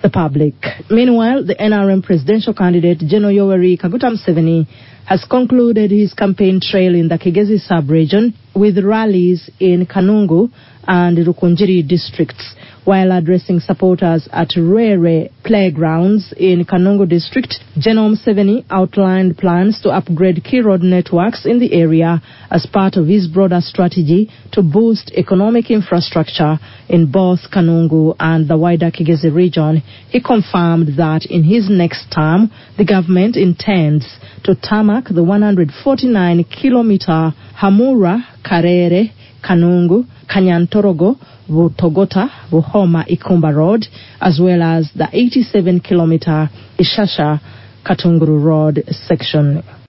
the public. Meanwhile, the NRM presidential candidate General Yoweri Kaguta Museveni has concluded his campaign trail in the Kigezi sub-region with rallies in Kanungu and Rukunjiri districts, while addressing supporters at Rere playgrounds in Kanungu district. General Museveni outlined plans to upgrade key road networks in the area as part of his broader strategy to boost economic infrastructure in both Kanungu and the wider Kigezi region. He confirmed that in his next term, the government intends to tarmac the 149-kilometer Hamura, Karere, Kanungu, Kanyantorogo, Butogota, Buhoma, Ikumba Road, as well as the 87-kilometer Ishasha, Katunguru Road section.